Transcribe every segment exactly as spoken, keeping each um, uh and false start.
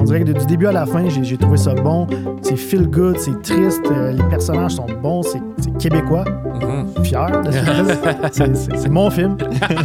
dirait que du début à la fin, j'ai, j'ai trouvé ça bon. C'est feel good, c'est triste, euh, les personnages sont bons, c'est, c'est québécois. Mm-hmm. Je suis fier de ce film. c'est, c'est, c'est mon film.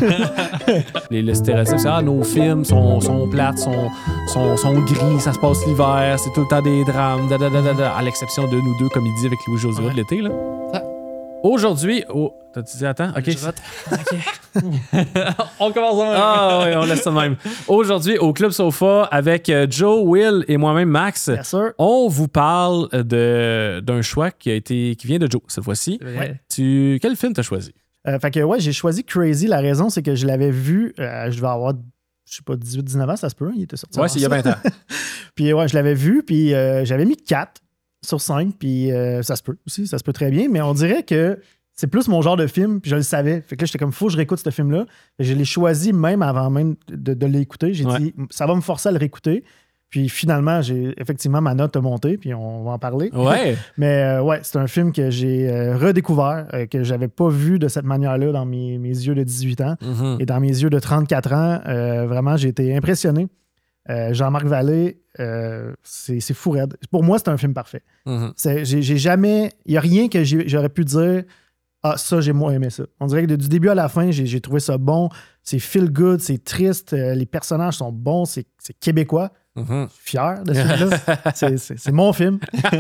les, le stéréotype, c'est ah, nos films sont, sont plates, sont, sont, sont gris, ça se passe l'hiver, c'est tout le temps des drames, da, da, da, da, da, à l'exception de nous deux comédies avec Louis José ouais. de l'été. Là. Ah. Aujourd'hui, oh, t'as dit attends, ok. OK. On commence en même. Ah oui, on laisse ça de même. Aujourd'hui, au Club Sofa, avec Joe, Will et moi-même, Max, yes, sir. On vous parle de, d'un choix qui a été qui vient de Joe cette fois-ci. Ouais. Tu, quel film t'as choisi? Euh, fait que ouais, j'ai choisi Crazy. La raison, c'est que je l'avais vu, euh, je devais avoir, je sais pas, dix-huit dix-neuf ans, ça se peut, hein, il était sorti. Ouais, c'est il y a vingt ans. Puis ouais, je l'avais vu, puis euh, j'avais mis quatre sur cinq, puis euh, ça se peut aussi, ça se peut très bien, mais on dirait que c'est plus mon genre de film, puis je le savais. Fait que là, j'étais comme, faut que je réécoute ce film-là. Je l'ai choisi même avant même de, de l'écouter. J'ai ouais. dit, ça va me forcer à le réécouter. Puis finalement, j'ai effectivement, ma note a monté, puis on va en parler. Ouais. Mais euh, ouais, c'est un film que j'ai euh, redécouvert, euh, que j'avais pas vu de cette manière-là dans mes, mes yeux de dix-huit ans. Mm-hmm. Et dans mes yeux de trente-quatre ans, euh, vraiment, j'ai été impressionné. Euh, Jean-Marc Vallée, euh, c'est, c'est fou raide. Pour moi, c'est un film parfait. Mm-hmm. C'est, j'ai, j'ai jamais... Il n'y a rien que j'ai, j'aurais pu dire « Ah, ça, j'ai moins aimé ça. » On dirait que du début à la fin, j'ai, j'ai trouvé ça bon. C'est feel good, c'est triste. Euh, les personnages sont bons, c'est, c'est québécois. Mm-hmm. Je suis fier de ce film-là. c'est, c'est, c'est mon film.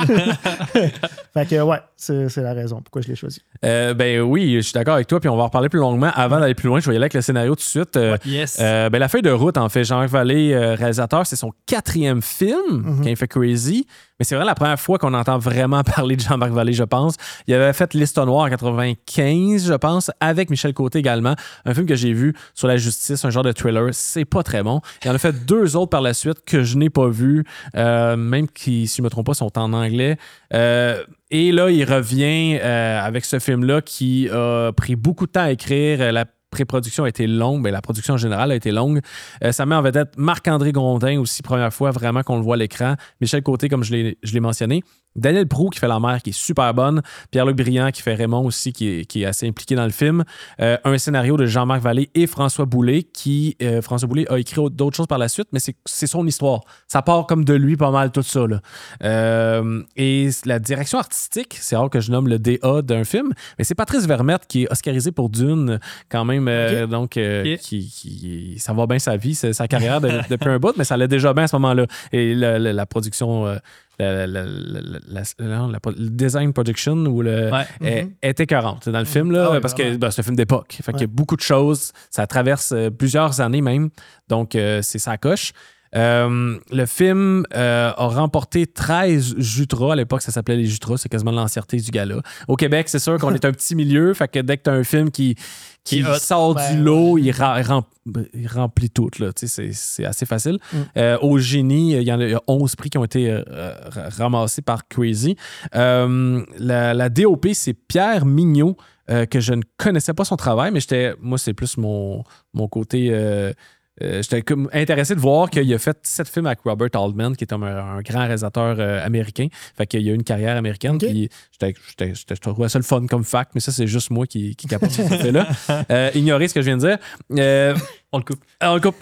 Fait que ouais, c'est, c'est la raison pourquoi je l'ai choisi. Euh, ben oui, je suis d'accord avec toi, puis on va en reparler plus longuement. Avant d'aller plus loin, je vais y aller avec le scénario tout de suite. Euh, yes. euh, ben, la feuille de route, en fait, Jean-Marc Vallée, euh, réalisateur, c'est son quatrième film mm-hmm. quand il fait Crazy. Mais c'est vraiment la première fois qu'on entend vraiment parler de Jean-Marc Vallée, je pense. Il avait fait Liste noire en quatre-vingt-quinze, je pense, avec Michel Côté également. Un film que j'ai vu sur la justice, un genre de thriller. C'est pas très bon. Il en a fait deux autres par la suite que je n'ai pas vus, euh, même qui, si je ne me trompe pas, sont en anglais. Euh, et là, il revient euh, avec ce film-là qui a pris beaucoup de temps à écrire. La pré-production a été longue, bien, la production en général a été longue. Euh, ça met en vedette Marc-André Grondin aussi, première fois vraiment qu'on le voit à l'écran. Michel Côté, comme je l'ai, je l'ai mentionné. Daniel Proulx qui fait la mère, qui est super bonne. Pierre-Luc Briand qui fait Raymond aussi, qui est, qui est assez impliqué dans le film. Euh, un scénario de Jean-Marc Vallée et François Boulay, qui, euh, François Boulay a écrit d'autres choses par la suite, mais c'est, c'est son histoire. Ça part comme de lui pas mal, tout ça. Là. Euh, et la direction artistique, c'est rare que je nomme le D A d'un film, mais c'est Patrice Vermette qui est oscarisé pour Dune, quand même. Euh, okay. Donc, euh, okay. qui, qui, ça va bien sa vie, sa carrière de, depuis un bout, mais ça allait déjà bien à ce moment-là. Et la, la, la production... Euh, La, la, la, la, la, la, le design production ou le ouais. est, mm-hmm. est écœurante dans le film là, ah oui, parce vraiment. que ben, c'est un film d'époque. Fait ouais. qu'il y a beaucoup de choses. Ça traverse euh, plusieurs années même. Donc, euh, c'est sa coche. Euh, le film euh, a remporté treize Jutras. À l'époque, ça s'appelait les Jutras. C'est quasiment l'ancienneté du gala. Au Québec, c'est sûr qu'on est un petit milieu. Fait que dès que tu as un film qui, qui sort ben, du lot, il, ra- rem- il remplit tout. Là. C'est, c'est assez facile. Mm. Euh, au Génie, il y en a onze prix qui ont été euh, ramassés par Crazy. Euh, la, la D O P, c'est Pierre Mignot, euh, que je ne connaissais pas son travail, mais j'étais, moi, c'est plus mon, mon côté... Euh, Euh, j'étais comme intéressé de voir qu'il a fait sept films avec Robert Altman, qui est un, un grand réalisateur euh, américain. Fait qu'il a une carrière américaine. Okay. Puis j'étais, j'étais, j'étais, je trouvais ça le fun comme fact, mais ça, c'est juste moi qui, qui capote ce fait-là. Euh, ignorez ce que je viens de dire. Euh, on le coupe. On le coupe.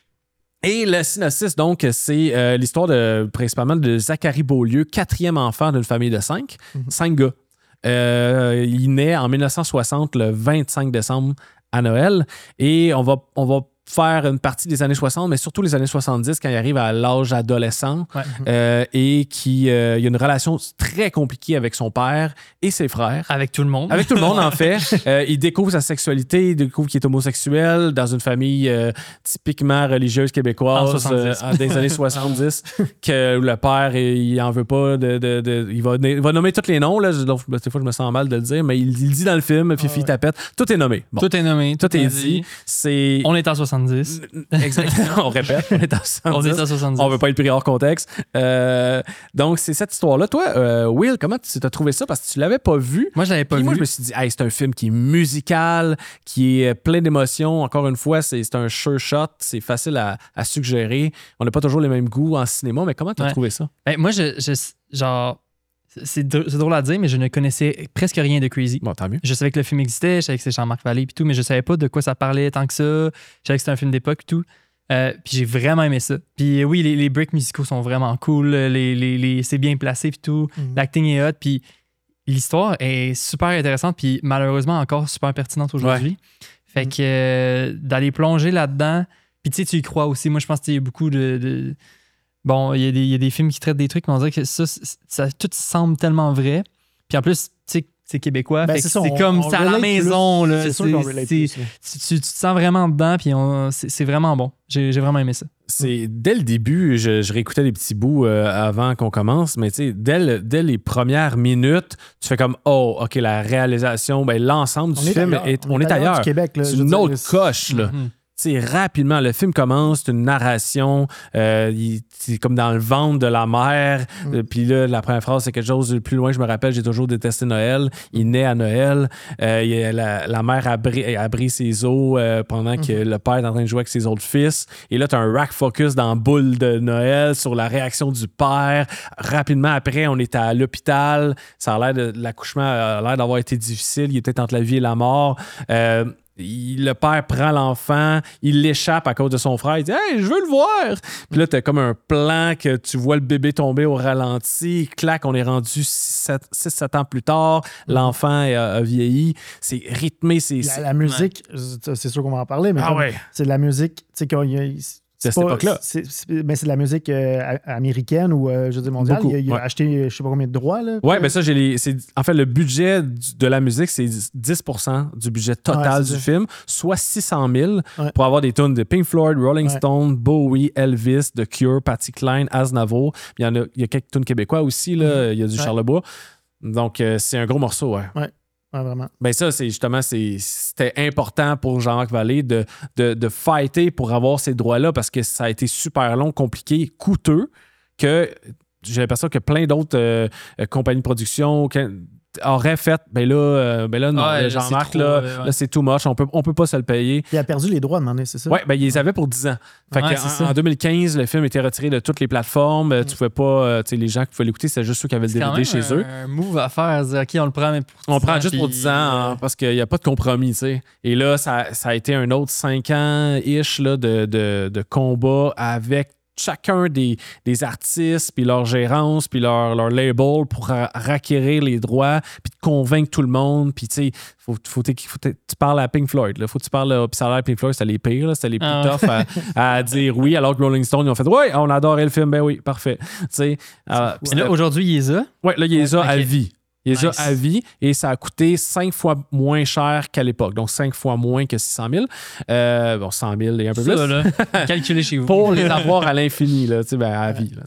Et le synopsis, donc, c'est euh, l'histoire de, principalement de Zachary Beaulieu, quatrième enfant d'une famille de cinq. Mm-hmm. Cinq gars. Euh, il naît en dix-neuf cent soixante, le vingt-cinq décembre, à Noël. Et on va, on va faire une partie des années soixante, mais surtout les années soixante-dix, quand il arrive à l'âge adolescent, ouais. euh, et qui euh, il y a une relation très compliquée avec son père et ses frères. Avec tout le monde. Avec tout le monde, en fait. Euh, il découvre sa sexualité, il découvre qu'il est homosexuel dans une famille euh, typiquement religieuse québécoise euh, des années soixante-dix, que le père, il en veut pas, de, de, de, il, va, il va nommer tous les noms, là, donc des fois je me sens mal de le dire, mais il, il dit dans le film, Fifi ah ouais. Tapette, tout est nommé. Bon. Tout est nommé. Tout, tout est dit. dit. C'est... On est en soixante-dix. Exactement, on répète, on est en soixante-dix. On est en soixante-dix. On veut pas être pris hors contexte. Euh, donc, c'est cette histoire-là. Toi, euh, Will, comment tu as trouvé ça? Parce que tu l'avais pas vu. Moi, je l'avais pas Puis vu. Moi, je me suis dit, hey, c'est un film qui est musical, qui est plein d'émotions. Encore une fois, c'est, c'est un sure shot. C'est facile à, à suggérer. On n'a pas toujours les mêmes goûts en cinéma, mais comment tu as ouais. trouvé ça? Ben, moi, je, je genre... C'est, dr- c'est drôle à dire, mais je ne connaissais presque rien de Crazy. Bon, tant mieux. Je savais que le film existait, je savais que c'était Jean-Marc Vallée et tout, mais je savais pas de quoi ça parlait tant que ça. Je savais que c'était un film d'époque et tout. Euh, puis j'ai vraiment aimé ça. Puis oui, les, les breaks musicaux sont vraiment cool. Les, les, les, c'est bien placé puis tout. Mm-hmm. L'acting est hot. Puis l'histoire est super intéressante. Puis malheureusement encore super pertinente aujourd'hui. Ouais. Fait mm-hmm. que euh, d'aller plonger là-dedans. Puis tu sais, tu y crois aussi. Moi, je pense qu'il y a beaucoup de... de... Bon, il y, a des, il y a des films qui traitent des trucs, mais on dirait que ça, ça tout semble tellement vrai. Puis en plus, tu sais, c'est québécois. Ben, c'est, ça, c'est on, comme, c'est à la maison. Là, c'est sûr qu'on relate plus. Tu, tu, tu te sens vraiment dedans, puis on, c'est, c'est vraiment bon. J'ai, j'ai vraiment aimé ça. C'est, dès le début, je, je réécoutais des petits bouts euh, avant qu'on commence, mais tu sais, dès, le, dès les premières minutes, tu fais comme, oh, OK, la réalisation, ben, l'ensemble du on film, est est, on, on est est ailleurs. Du Québec, là, c'est une autre dire, coche, là. Mm-hmm. T'sais, rapidement, le film commence, c'est une narration, euh, il, c'est comme dans le ventre de la mère, mm. euh, puis là, la première phrase, c'est quelque chose de plus loin, je me rappelle, j'ai toujours détesté Noël, il naît à Noël, euh, il, la, la mère abri, abri ses os euh, pendant mm. que le père est en train de jouer avec ses autres fils, et là, t'as un rack focus dans Boule de Noël sur la réaction du père. Rapidement après, on est à l'hôpital, ça a l'air de, l'accouchement a l'air d'avoir été difficile, il est peut-être entre la vie et la mort. Euh, Il, le père prend l'enfant, il l'échappe à cause de son frère, il dit « Hey, je veux le voir! » Puis là, t'as comme un plan que tu vois le bébé tomber au ralenti, clac, on est rendu six sept ans plus tard, l'enfant a, a vieilli, c'est rythmé, c'est... La, la musique, ouais. c'est sûr qu'on va en parler, mais ah ouais. c'est de la musique, tu sais, qu'il y a... C'est à cette époque-là. C'est, c'est, mais c'est de la musique euh, américaine ou, euh, je veux dire, mondiale. Beaucoup, il a, il a ouais. acheté, je sais pas combien de droits. Là, oui, bien ça, j'ai les, c'est, en fait, le budget de la musique, c'est dix pour cent du budget total ouais, du ça. film, soit six cent mille ouais. pour avoir des tunes de Pink Floyd, Rolling ouais. Stone, Bowie, Elvis, The Cure, Patti Cline, Aznavour. Il y en a, il y a quelques tunes québécois aussi, là. Mm-hmm. Il y a du ouais. Charlebois. Donc, euh, c'est un gros morceau, ouais. Ouais. Ouais, vraiment. Ben ça, c'est justement, c'est, c'était important pour Jean-Marc Vallée de, de, de fighter pour avoir ces droits-là parce que ça a été super long, compliqué, coûteux, que j'ai l'impression que plein d'autres euh, compagnies de production auraient fait, ben là, euh, ben là non, ouais, Jean-Marc, là, ouais, ouais. là, c'est too much, on peut, on peut pas se le payer. Il a perdu les droits à un moment donné, c'est ça? Oui, ben il les avait pour dix ans. Fait ouais, que en, en deux mille quinze, le film était retiré de toutes les plateformes. Mm. Tu pouvais pas, euh, tu sais, les gens qui pouvaient l'écouter, c'était juste ceux qui avaient le D V D chez un, eux. un move à faire, dire, OK, on le prend, mais pour On prend juste puis... pour dix ans hein, parce qu'il n'y a pas de compromis, tu sais. Et là, ça, ça a été un autre cinq ans-ish là, de, de, de combat avec chacun des, des artistes, puis leur gérance, puis leur, leur label pour ra- racquérir les droits, puis de convaincre tout le monde. Puis, tu sais, faut, faut, faut, faut, tu parles à Pink Floyd. Là. Faut que tu parles à, puis ça a l'air Pink Floyd, c'était les pires, là, c'était les plus ah, tough ouais. à, à dire oui, alors que Rolling Stone, ils ont fait « Oui, on adorait le film, ben oui, parfait. » Tu sais. Euh, là, aujourd'hui, il est là? Oui, là, il est là okay. à vie. Il est nice. à vie et ça a coûté cinq fois moins cher qu'à l'époque. Donc, cinq fois moins que six cent mille. Euh, bon, cent mille et un peu ça, plus. Là, calculez chez vous. Pour les avoir à l'infini, là, ben, à vie. Là,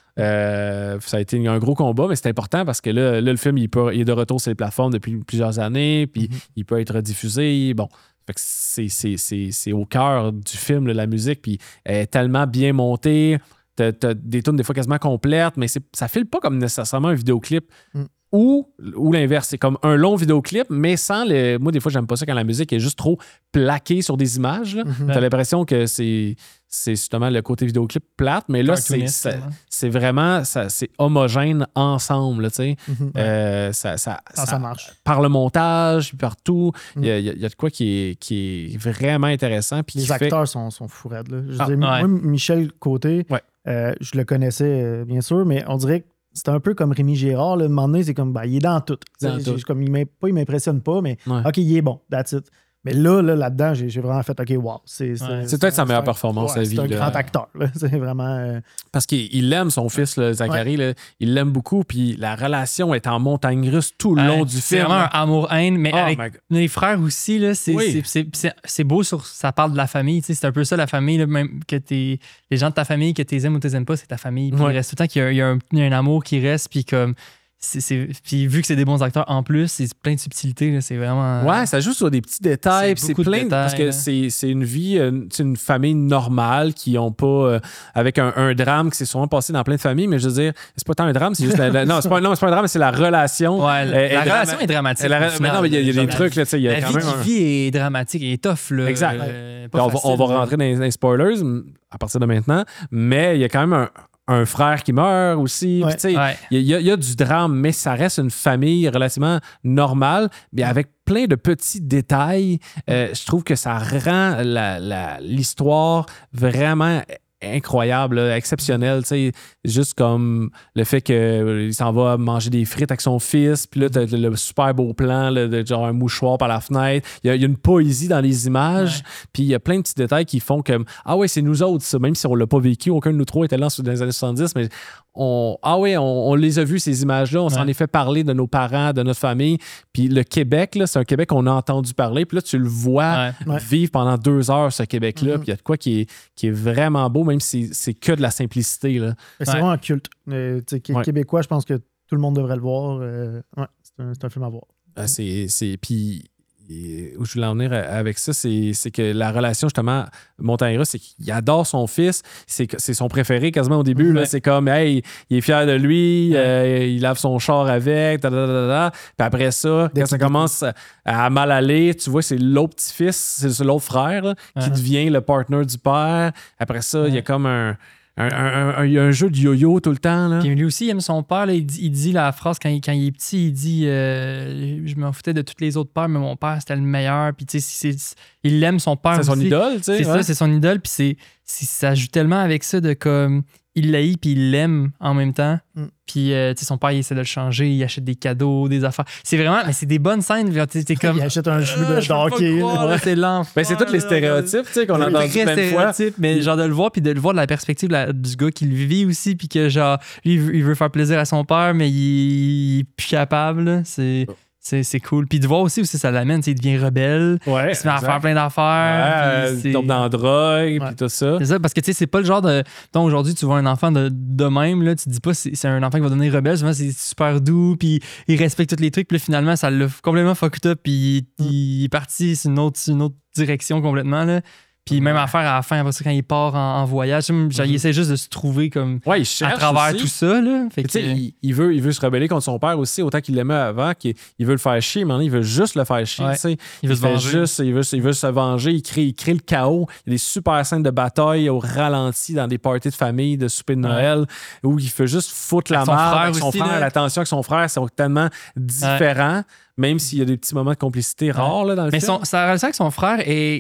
euh, ça a été un gros combat, mais c'est important parce que là, là le film il, peut, il est de retour sur les plateformes depuis plusieurs années, puis mm-hmm. il peut être diffusé. Bon, fait que c'est, c'est, c'est, c'est au cœur du film, là, la musique, puis elle est tellement bien montée. T'as, t'as des tunes des fois quasiment complètes, mais c'est, ça file pas comme nécessairement un vidéoclip. Mm. Ou, ou l'inverse, c'est comme un long vidéoclip, mais sans le. Moi, des fois, j'aime pas ça quand la musique est juste trop plaquée sur des images. Là. Mm-hmm. T'as l'impression que c'est, c'est justement le côté vidéoclip plate, mais là, c'est, c'est, c'est vraiment. Ça, c'est homogène ensemble, tu sais. Mm-hmm. Euh, ça, ça, ça, ça marche. Par le montage, puis partout, il mm. y, y, y a de quoi qui est, qui est vraiment intéressant. Puis les qui acteurs fait... sont, sont fous raides, là. Je ah, dis, ouais. Moi, Michel Côté, ouais. euh, je le connaissais, euh, bien sûr, mais on dirait que c'était un peu comme Rémi Gérard. Là, un moment donné, c'est comme, ben, il est dans tout. Dans tout. Comme, il pas, il m'impressionne pas, mais ouais. OK, il est bon. That's it. Mais là, là là-dedans, j'ai, j'ai vraiment fait, OK, wow. C'est, c'est, ouais. c'est, c'est peut-être sa meilleure un, performance ouais, à vie. C'est un là. grand acteur. Là. C'est vraiment... Euh... Parce qu'il aime son fils, là, Zachary. Ouais. Là, il l'aime beaucoup. Puis la relation est en montagne russe tout le ouais, long du c'est film. C'est vraiment un amour-haine. Mais oh avec les frères aussi, là, c'est, oui. c'est, c'est, c'est, c'est beau. Sur, ça parle de la famille. C'est un peu ça, la famille. Là, même que t'es, les gens de ta famille, que tu les aimes ou tu les aimes pas, c'est ta famille. Puis ouais. il reste tout le temps qu'il y a, il y a, un, il y a un amour qui reste. Puis comme... C'est, c'est, puis vu que c'est des bons acteurs en plus, c'est plein de subtilités, là, c'est vraiment... Ouais, ça joue sur des petits détails, c'est, c'est plein de détails, parce que c'est, c'est une vie, c'est une famille normale qui n'ont pas... Euh, avec un, un drame qui s'est souvent passé dans plein de familles, mais je veux dire, c'est pas tant un drame, c'est juste... La, la, non, c'est pas, non, c'est pas un drame, c'est la relation. Ouais, la, euh, la relation est dramatique. La, mais non, mais il y a, y a des trucs, là, tu sais, il y a la quand vie même... La vie est dramatique, elle est tough, là. Exact. Euh, on, va, on va rentrer dans les, dans les spoilers à partir de maintenant, mais il y a quand même un... un frère qui meurt aussi. Ouais. Puis, tu sais, Ouais. il y, a- il y a du drame, mais ça reste une famille relativement normale, mais avec plein de petits détails. Euh, je trouve que ça rend la- la- l'histoire vraiment incroyable, là, exceptionnelle. Tu sais, juste comme le fait qu'il s'en va manger des frites avec son fils, puis là, t'as le super beau plan, là, de genre un mouchoir par la fenêtre. Il y a, il y a une poésie dans les images, puis il y a plein de petits détails qui font comme « Ah ouais, c'est nous autres, ça. » Même si on l'a pas vécu, aucun de nous trois était là dans les années soixante-dix, mais on, ah ouais, on, on les a vus, ces images-là. On s'en Ouais. est fait parler de nos parents, de notre famille. Puis le Québec, là, c'est un Québec qu'on a entendu parler. Puis là, tu le vois Ouais. Ouais. vivre pendant deux heures, ce Québec-là. Mhm. Puis il y a de quoi qui est, qui est vraiment beau, même si c'est que de la simplicité. Là. Mais c'est Ouais. vraiment un culte. Euh, tu sais, qué- Ouais. Québécois, je pense que tout le monde devrait le voir. Euh, ouais, c'est un, c'est un film à voir. Euh, c'est, c'est, puis et où je voulais en venir avec ça, c'est, c'est que la relation, justement, Montagnera, c'est qu'il adore son fils. C'est, c'est son préféré quasiment au début. Là, Ouais. c'est comme, hey, il est fier de lui, Ouais. euh, il lave son char avec, ta, ta, ta, ta, ta. Puis après ça, Dès quand ça qu'il- commence à, à mal aller, tu vois, c'est l'autre petit-fils, c'est l'autre frère là, qui Uh-huh. devient le partner du père. Après ça, il y a Ouais. comme un, un, un- un- il y a un jeu de yo-yo tout le temps. Là. Puis lui aussi, il aime son père. Là, il, dit, il dit la phrase quand il, quand il est petit, il dit euh, je m'en foutais de tous les autres pères, mais mon père, c'était le meilleur. Puis tu sais, c'est- c'est- il aime son père C'est son aussi. idole, tu sais. C'est ouais. ça, c'est son idole. Puis c'est, c'est- ça joue tellement avec ça de comme il l'haït puis il l'aime en même temps. Mm. Puis euh, tu sais, son père, il essaie de le changer, il achète des cadeaux, des affaires. C'est vraiment, mais c'est des bonnes scènes. Genre, t'es, t'es comme. Il achète un jeu Ah, de je peux pas hockey. croire, là. là, c'est l'enfer. Ben, c'est tous les stéréotypes tu sais, qu'on a Oui, entendus Très plein de fois. stéréotype, mais genre de le voir puis de le voir de la perspective là, du gars qui le vit aussi puis que genre lui il veut, il veut faire plaisir à son père mais il, il est plus capable là. c'est c'est c'est cool puis de voir aussi où ça l'amène, tu sais, il devient rebelle, Ouais, il se met à exact. faire plein d'affaires Ouais, puis il c'est- tombe dans la drogue, Ouais. puis tout ça. c'est ça, parce que tu sais, c'est pas le genre de. Donc aujourd'hui, tu vois un enfant de, de même, là, tu te dis pas c'est, c'est un enfant qui va devenir rebelle, souvent c'est super doux, puis il respecte tous les trucs, puis là, finalement, ça l'a complètement fucked up, puis il, il est parti sur une autre, sur une autre direction complètement, là. Puis même affaire à la fin, après ça, quand il part en, en voyage, genre, il Mhm. essaie juste de se trouver comme Ouais, il cherche à travers aussi. tout ça, là. Fait Tu sais, que, il, il veut, il veut se rebeller contre son père aussi, autant qu'il l'aimait avant, qu'il il veut le faire chier, mais il veut juste le faire chier. Ouais. tu sais. il veut se fait venger. juste, il veut, il veut se venger, il crée, il crée le chaos. Il y a des super scènes de bataille au ralenti dans des parties de famille, de souper de Noël, où il fait juste foutre la Avec son merde frère avec son aussi, frère. là. La tension avec son frère, c'est tellement différent, même s'il y a des petits moments de complicité rares là, dans le Mais film. son, sa relation avec son frère est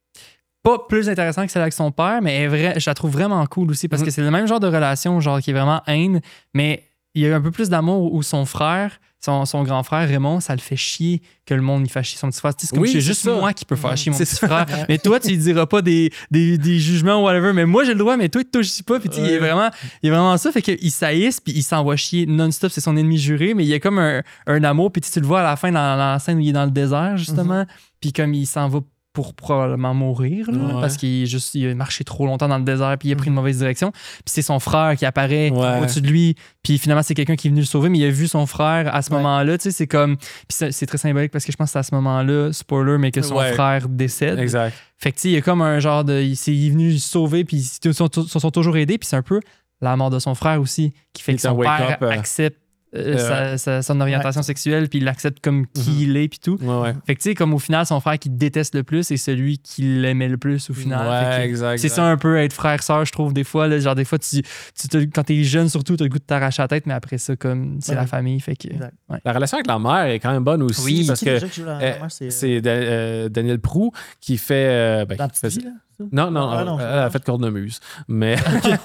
pas plus intéressante que celle avec son père, mais elle est vrai, je la trouve vraiment cool aussi parce Mhm. que c'est le même genre de relation, genre qui est vraiment haine, mais il y a un peu plus d'amour où son frère, son, son grand frère Raymond, ça le fait chier que le monde il fasse chier son petit frère. Tu sais, C'est comme Oui, c'est c'est juste ça. moi qui peux faire chier mon C'est petit ça. frère. Mais toi, tu lui diras pas des, des, des jugements ou whatever, mais moi j'ai le droit, mais toi tu touches pas. Puis tu sais, il est Ouais. vraiment, il est vraiment ça, fait qu'il saillisse puis il s'envoie chier non-stop, c'est son ennemi juré, mais il y a comme un, un amour. Puis tu sais, tu le vois à la fin dans, dans la scène où il est dans le désert justement, puis comme il s'en va pour probablement mourir là, Ouais. parce qu'il est juste il a marché trop longtemps dans le désert puis il a pris une mauvaise direction, puis c'est son frère qui apparaît Ouais. au-dessus de lui, puis finalement c'est quelqu'un qui est venu le sauver, mais il a vu son frère à ce Ouais. moment-là, tu sais, c'est comme puis c'est, c'est très symbolique parce que je pense que c'est à ce moment-là, spoiler, mais que son Ouais. frère décède. Exact. Fait que tu sais, il y a comme un genre de il, s'est, il est venu le sauver puis ils se sont, se sont toujours aidés, puis c'est un peu la mort de son frère aussi qui fait Il que est un son père wake-up, euh, accepte euh, euh, sa, sa- son orientation sexuelle puis il l'accepte comme qui il est puis tout. Ouais, ouais. Fait que tu sais, comme au final, son frère qui déteste le plus est celui qui l'aimait le plus au final. Ouais, Fait que exact. c'est exact. ça un peu être frère-sœur, je trouve, des fois. Là, genre, des fois, tu, tu te- quand t'es jeune, surtout, t'as le goût de t'arracher la tête, mais après ça, comme c'est Ouais. la famille. Fait que, Exact. ouais. La relation avec la mère est quand même bonne aussi, Oui, parce Qui que déjà qui joue la- euh, la mère, c'est, euh, c'est Da- euh, Daniel Proulx qui fait... euh, ben, dans qui fait- Petite Vie, là, ça? Non, non, Ah, non, elle, je- elle a fait cornemuse. Mais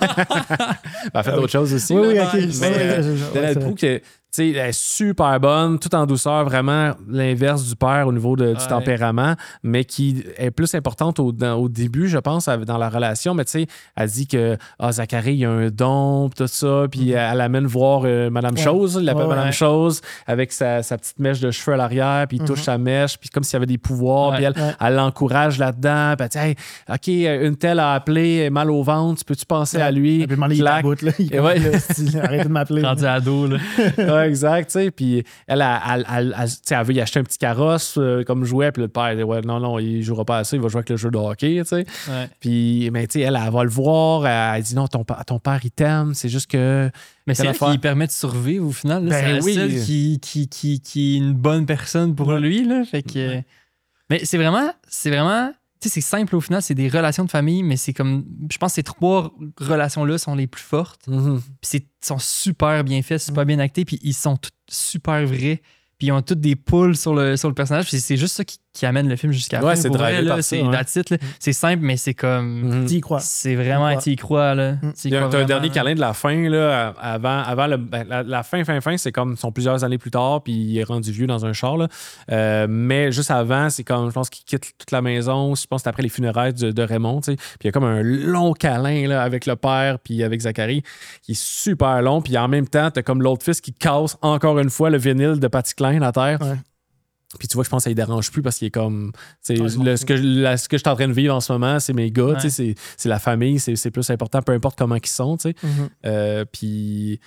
elle a fait d'autres choses aussi. Oui, là. oui, ok. Mais, Ouais, euh, ouais, ouais, Daniel c'est- Proulx, qui, tu sais, elle est super bonne, tout en douceur, vraiment l'inverse du père au niveau de- du Ouais. tempérament, mais qui est plus importante au, dans- au début, je pense, dans la relation. Mais tu sais, elle dit que ah, Zachary, il a un don, pis tout ça, puis elle amène voir euh, Madame Ouais. Chose, il l'appelle Ouais, Madame ouais. Chose, avec sa, sa petite mèche de cheveux à l'arrière, puis il touche Mhm. sa mèche, puis comme s'il y avait des pouvoirs, Ouais. puis elle, Ouais. elle l'encourage là-dedans, puis elle dit hey, OK, une telle a appelé, elle a mal au ventre, peux-tu penser à lui? Il peut demander il Clac. bout, là. Il Et ouais. là, style, arrête de m'appeler. Rendu ado, là. Ouais, exact, tu sais. Puis elle, elle, elle, elle, elle, tu sais, elle veut y acheter un petit carrosse euh, comme jouet, puis le père dit ouais, non, non, il jouera pas à ça, il va jouer avec le jeu de hockey, tu sais. Ouais. Puis, mais tu sais, elle, elle va le voir, elle, elle dit non, ton, pa- ton père, il t'aime, c'est juste que. Mais c'est Quelle elle affaire? qui permet de survivre au final. Là. Ben c'est la oui. seule qui, qui, qui, qui est une bonne personne pour lui. Là. Fait que, mais c'est vraiment, c'est vraiment Tu sais, c'est simple au final, c'est des relations de famille, mais c'est comme. Je pense que ces trois relations-là sont les plus fortes. Mm-hmm. Puis ils sont super bien faits, super bien actés, puis ils sont tous super vrais. Puis ils ont toutes des poules sur le, sur le personnage. Puis c'est juste ça qui, qui amène le film jusqu'à la ouais, fin. c'est vrai, là, par c'est ça, ouais. that's it, là. C'est simple, mais c'est comme. Mm-hmm. T'y crois. C'est vraiment, T'y t'y crois, là. Mm. T'y Il y a crois un, vraiment, dernier là. câlin de la fin, là, avant, avant le, ben, la, la fin, fin, fin, c'est comme sont plusieurs années plus tard, puis il est rendu vieux dans un char. Là. Euh, mais juste avant, c'est comme, je pense qu'il quitte toute la maison. Je pense que c'est après les funérailles de, de Raymond. Puis il y a comme un long câlin là, avec le père, puis avec Zachary, qui est super long. Puis en même temps, t'as comme l'autre fils qui casse encore une fois le vinyle de Patty Klein à terre. Ouais. Puis tu vois, je pense que ça ne dérange plus parce qu'il est comme. C'est, Ouais, le, ce, que, la, ce que je suis en train de vivre en ce moment, c'est mes gars, Ouais. c'est, c'est la famille, c'est, c'est plus important, peu importe comment ils sont. Mm-hmm. Euh, puis,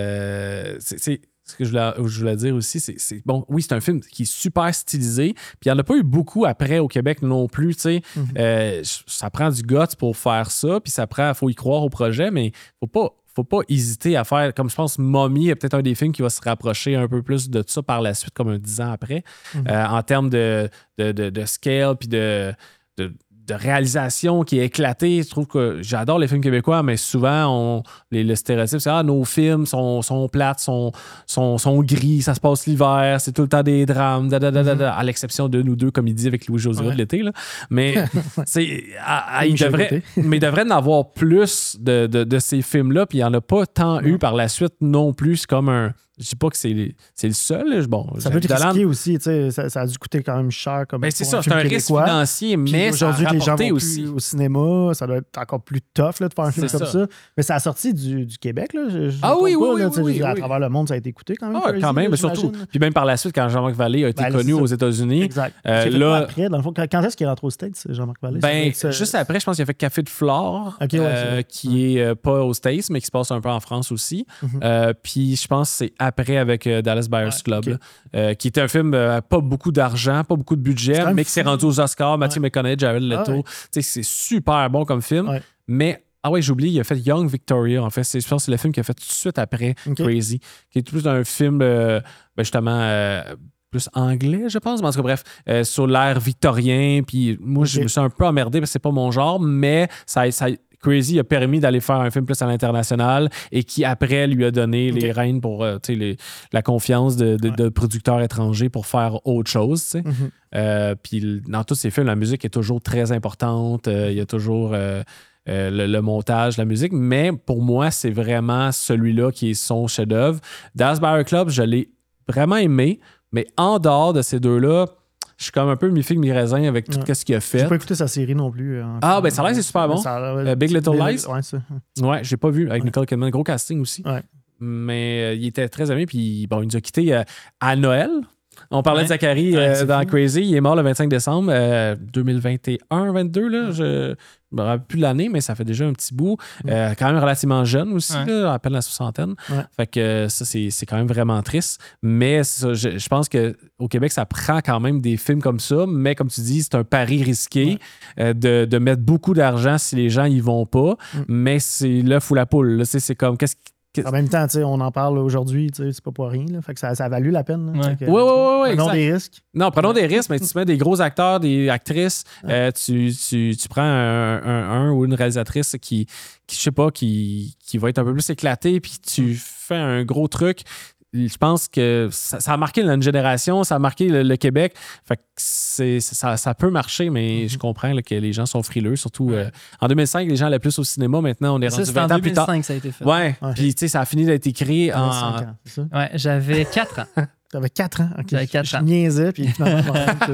euh, c'est, c'est, ce que je voulais, je voulais dire aussi, c'est, c'est bon, oui, c'est un film qui est super stylisé. Puis il n'y en a pas eu beaucoup après au Québec non plus. Mm-hmm. Euh, ça prend du guts pour faire ça, puis ça prend, il faut y croire au projet, mais il ne faut pas. Faut pas hésiter à faire, comme je pense, Mommy est peut-être un des films qui va se rapprocher un peu plus de ça par la suite, comme un dix ans après, mm-hmm. euh, en termes de, de, de, de scale puis de, de, de réalisation qui est éclatée. Je trouve que j'adore les films québécois, mais souvent, on, les, le stéréotype, c'est ah, nos films sont, sont plates, sont, sont, sont gris, ça se passe l'hiver, c'est tout le temps des drames, da, da, da, da, da, à l'exception de nous deux, comme il dit avec Louis José ouais. de l'été. Là. Mais c'est, à, à, il devrait, mais il devrait en avoir plus de, de, de ces films-là, puis il n'y en a pas tant non. eu par la suite non plus. C'est comme un. Je dis pas que c'est, les, c'est le seul. Bon, ça peut être risqué aussi. Ça, ça a dû coûter quand même cher. Comme ben c'est ça, un c'est un québécois. Risque financier, mais puis aujourd'hui, ça a les gens vont aussi. Plus au cinéma, ça doit être encore plus tough là, de faire un film c'est comme ça. ça. Mais ça a sorti du, du Québec. Là, je, je ah oui, pas, oui, là, oui, oui. À oui. travers le monde, ça a été écouté quand même. Ah, Crazy, quand même, là, mais surtout. Puis même par la suite, quand Jean-Marc Vallée a été ben, connu aux États-Unis. Exact. Euh, c'est là, après, dans le fond, quand est-ce qu'il est rentré aux States, Jean-Marc Vallée? Ben, être, juste après, je pense qu'il a fait Café de Flore, okay, ouais, euh, qui ouais. est euh, pas aux States, mais qui se passe un peu en France aussi. Mm-hmm. Euh, puis je pense que c'est après avec euh, Dallas Buyers ouais, Club, okay. là, euh, qui était un film euh, pas beaucoup d'argent, pas beaucoup de budget, mais qui s'est rendu aux Oscars. Matthew ouais. McConaughey, Jared Leto. Ah, ouais. C'est super bon comme film. Ouais. Mais, ah ouais, j'ai oublié, il a fait Young Victoria, en fait. C'est, je pense que c'est le film qu'il a fait tout de suite après okay. Crazy, qui est plus un film, euh, ben justement... Euh, plus anglais, je pense. Mais en tout cas, bref, euh, sur l'ère victorien. Puis moi, okay. je me suis un peu emmerdé parce que c'est pas mon genre, mais ça, ça, Crazy a permis d'aller faire un film plus à l'international et qui, après, lui a donné okay. les rênes pour euh, les, la confiance de, de, ouais. de producteurs étrangers pour faire autre chose. Mm-hmm. Euh, puis dans tous ces films, la musique est toujours très importante. Euh, il y a toujours... Euh, Euh, le, le montage, la musique, mais pour moi, c'est vraiment celui-là qui est son chef-d'œuvre. Dallas Buyers Club, je l'ai vraiment aimé, mais en dehors de ces deux-là, je suis comme un peu mi-figue, mi-raisin avec tout ouais. ce qu'il a fait. J'ai pas écouté sa série non plus. Hein, ah, ben ça a l'air, c'est super bon. Ça, ouais, euh, Big Little Lies. Ouais, ça. Ouais, j'ai pas vu avec ouais. Nicole Kidman. Gros casting aussi. Ouais. Mais euh, il était très aimé, puis bon, il nous a quittés euh, à Noël. On parlait ouais. de Zachary euh, ouais, dans fou. Crazy. Il est mort le vingt-cinq décembre euh, deux mille vingt et un vingt-deux. Là, je ne me rappelle plus de l'année, mais ça fait déjà un petit bout. Ouais. Euh, quand même relativement jeune aussi, ouais. là, à peine la soixantaine. Ouais. Fait que ça, c'est, c'est quand même vraiment triste. Mais ça, je, je pense qu'au Québec, ça prend quand même des films comme ça. Mais comme tu dis, c'est un pari risqué ouais. euh, de, de mettre beaucoup d'argent si les gens y vont pas. Mm. Mais c'est l'œuf ou la poule. Là, c'est, c'est comme... qu'est-ce En même temps, on en parle aujourd'hui, c'est pas pour rien. Là. Fait que ça, ça a valu la peine. Oui, oui, oui. Prenons des risques. Non, prenons des risques, mais tu mets des gros acteurs, des actrices, ouais. euh, tu, tu, tu prends un, un, un ou une réalisatrice qui, qui je sais pas, qui, qui va être un peu plus éclatée, puis tu fais un gros truc. Je pense que ça, ça a marqué une génération, ça a marqué le, le Québec. Fait que c'est, ça, ça peut marcher, mais mm-hmm. je comprends là, que les gens sont frileux. Surtout euh, en deux mille cinq, les gens allaient plus au cinéma. Maintenant, on est ça, rendu vingt ans plus tard. En deux mille cinq, ça a été fait. Ouais. ouais. Puis, tu sais, ça a fini d'être écrit en. cinq ans, c'est ça? Ouais, j'avais quatre ans. T'avais quatre ans. Okay. J'avais quatre je, ans. Je niaisais, puis finalement,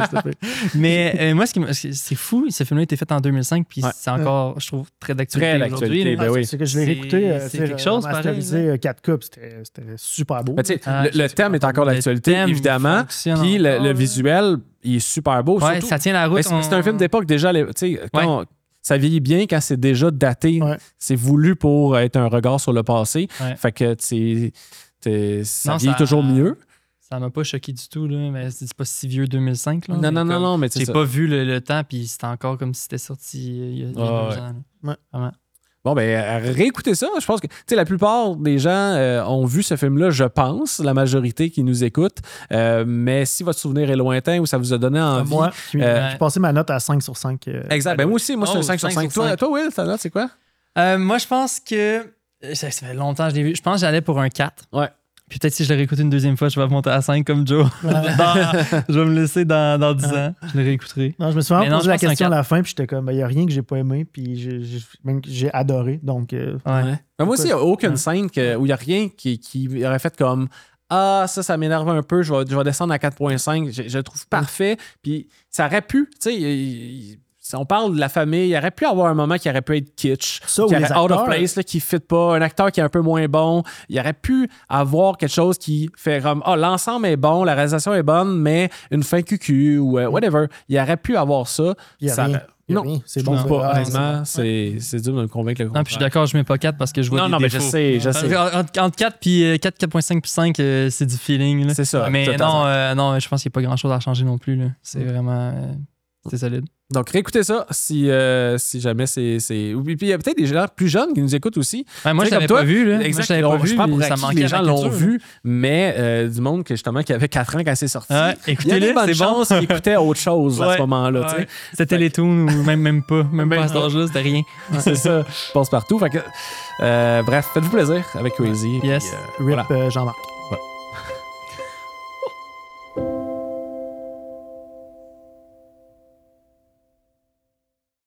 mais euh, moi, ce qui c'est, c'est fou, ce film-là a été fait en deux mille cinq, puis ouais. c'est encore, je trouve, très d'actualité, très d'actualité aujourd'hui. Ben oui. C'est que je l'ai réécouté. Euh, c'est quelque chose, masterisé quatre K, c'était, c'était super beau. Ben, ah, le, le thème est encore d'actualité, évidemment. Puis le, le visuel, il est super beau. Ouais, surtout. ça tient la route. Ben, c'est, on... c'est un film d'époque déjà. Tu sais, quand ouais. on, ça vieillit bien quand c'est déjà daté. Ouais. C'est voulu pour être un regard sur le passé. Ouais. Fait que t'sais, t'sais, ça non, vieillit ça... toujours mieux. Ça m'a pas choqué du tout, là, mais c'est pas si vieux deux mille cinq. Là, non, non, non, non, mais j'ai ça. pas vu le, le temps, puis c'était encore comme si c'était sorti il y a, il y a oh, deux ouais. ans. Ouais. Vraiment. Bon, ben, réécoutez ça. Je pense que, tu sais, la plupart des gens euh, ont vu ce film-là, je pense, la majorité qui nous écoute. Euh, mais si votre souvenir est lointain ou ça vous a donné envie... Moi, j'ai euh, passé ma note à cinq sur cinq. Euh, exact. Ben, moi aussi, moi, c'est Oh, un cinq sur cinq. Toi, toi, Will, ta note, c'est quoi? Euh, moi, je pense que. Ça, ça fait longtemps que je l'ai vu. Je pense que j'allais pour un quatre. Ouais. Puis peut-être si je le réécoute une deuxième fois, je vais monter à cinq comme Joe. Dans- je vais me laisser dans, dans dix ans. Je le réécouterai. Non, je me suis Mais vraiment non, posé je la pense question un à la fin, puis j'étais comme, il n'y a rien que j'ai pas aimé, puis j'ai, j'ai, même que j'ai adoré. Donc, euh, Ouais. Ben, moi aussi, il n'y a aucune Ouais. scène que, où il n'y a rien qui, qui aurait fait comme Ah, ça, ça m'énerve un peu, je vais, je vais descendre à quatre virgule cinq. Je, je le trouve parfait. Puis ça aurait pu, tu sais, il- il- si on parle de la famille, il aurait pu avoir un moment qui aurait pu être kitsch, Ça, qui ou les aurait out of acteurs. place, là, qui ne fit pas, un acteur qui est un peu moins bon. Il aurait pu avoir quelque chose qui fait comme Ah, l'ensemble est bon, la réalisation est bonne, mais une fin cucu ou euh, whatever. Il aurait pu avoir ça. il n'y a Ça- rien. Il y a Non, rien. C'est je bon. trouve pas, Ah, honnêtement. C'est c'est dur de me convaincre le Non, contraire. puis je suis d'accord, je mets pas quatre parce que je vois Non, des non, mais je défauts. sais, je sais. Entre, entre quatre puis euh, quatre, quatre virgule cinq puis cinq, euh, c'est du feeling. là. C'est ça. Mais T'as non, raison. euh, non, je pense qu'il n'y a pas grand-chose à changer non plus. là. C'est Mm. vraiment... euh, c'est solide. Donc, réécoutez ça si, euh, si jamais c'est. c'est... Puis il y a peut-être des gens plus jeunes qui nous écoutent aussi. Ouais, moi, Tu je sais, l'avais comme pas toi, vu. Là. Moi, Exact. je l'avais pas On- vu. je sais pas pour ça qui manquait les à gens la l'ont culture, vu, mais euh, du monde que, justement, qui avait quatre ans quand c'est sorti. là. Ouais, Il y a écoutez-le, des bonnes c'est bon. chances qu'ils écoutaient autre chose à ce Ouais, moment-là. tu sais. ouais. C'était Télétoon ou même, même pas. Même pas à cet âge-là, c'était rien. C'est ça. Je passe partout. Fait que, euh, bref, faites-vous plaisir avec Crazy. Yes. Puis, euh, Rip voilà. euh, Jean-Marc.